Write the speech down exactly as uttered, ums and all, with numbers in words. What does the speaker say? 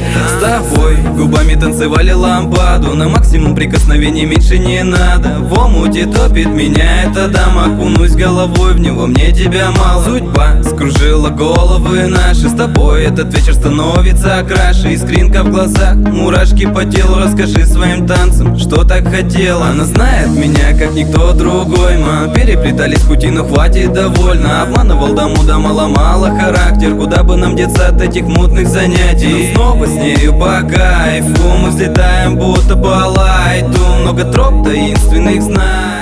С тобой губами танцевали ламбаду, на максимум прикосновений меньше не надо. В омуте топит меня эта дама, окунусь головой в него, мне тебя мало. Судьба скружила головы наши, с тобой этот вечер становится краше. Искринка в глазах, мурашки по телу, расскажи своим танцем, что так хотела. Она знает меня, как никто другой, мы переплетались пути, но хватит, довольно. Обманывал дому, дама ломала характер, куда бы нам деться от этих мутных занятий. Но снова с нею по кайфу мы взлетаем, будто по лайту, много троп таинственных знаний.